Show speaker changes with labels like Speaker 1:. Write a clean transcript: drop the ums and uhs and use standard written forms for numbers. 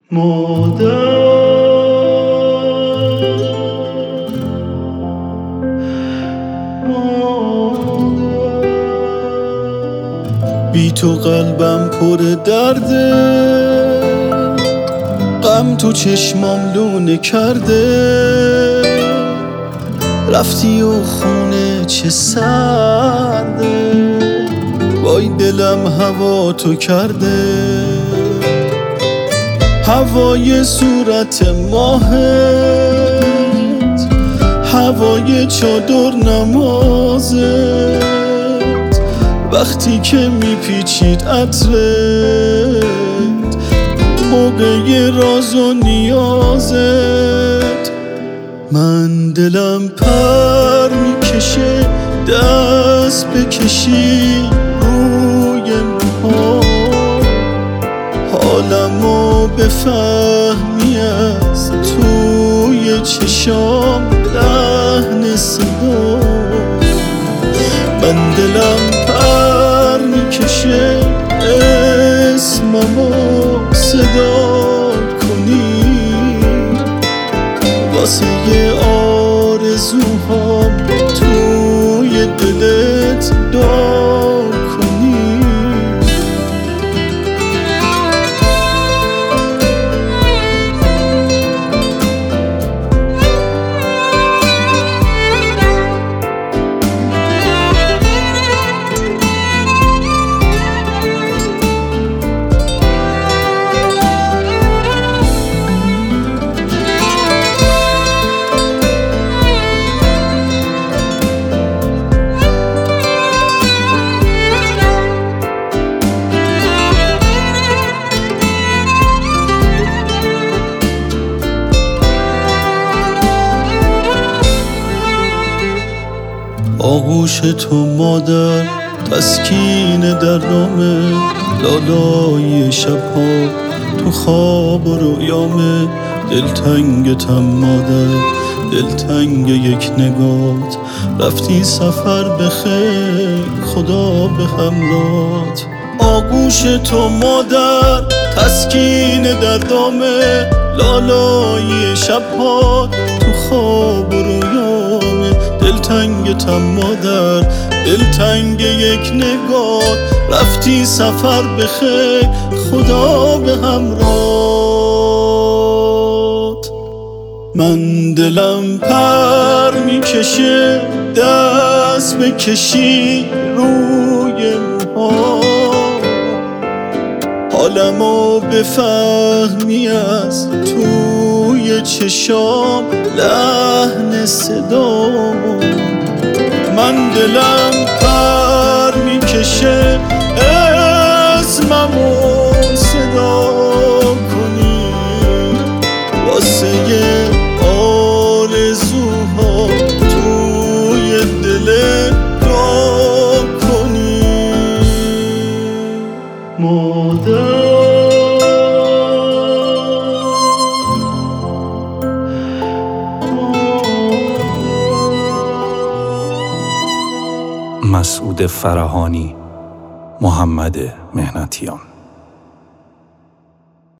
Speaker 1: بی تو قلبم پر درده، غم تو چشمام لونه کرده، رفتی و خونه چه سرده، وای دلم هوا تو کرده، هوای صورت ماهت، هوای چادر نمازت، وقتی که میپیچید عطرت، موقع راز و نیازت، من دلم پر میکشه دست بکشی روی موها، حالمو بفهمی از توی چشام لحن صدا، من دلم پر میکشه اسممو صدا کنی، واسه یه آرزوهام توی دلت دار کنی. آغوش تو مادر تسکین دردامه، لالای شبها تو خواب و رویامه، دلتنگتم مادر، دلتنگ یک نگات، رفتی سفر بخیر خدا به همراهت. آغوش تو مادر تسکین دردامه، لالای شبها تو خواب و رویامه، دلتنگتم مادر، دلتنگ یک نگاه، رفتی سفر بخیر خدا به همراهت. من دلم پر میکشه دست بکشی روی موها، حالمو بفهمی از توی چشام لحن صدا، من دلم پر میکشه اسممو صدا کنی، واسه یه آرزوها توی دلت دعا کنی. مادر
Speaker 2: مسعود فرهانی، محمد مهنتیان.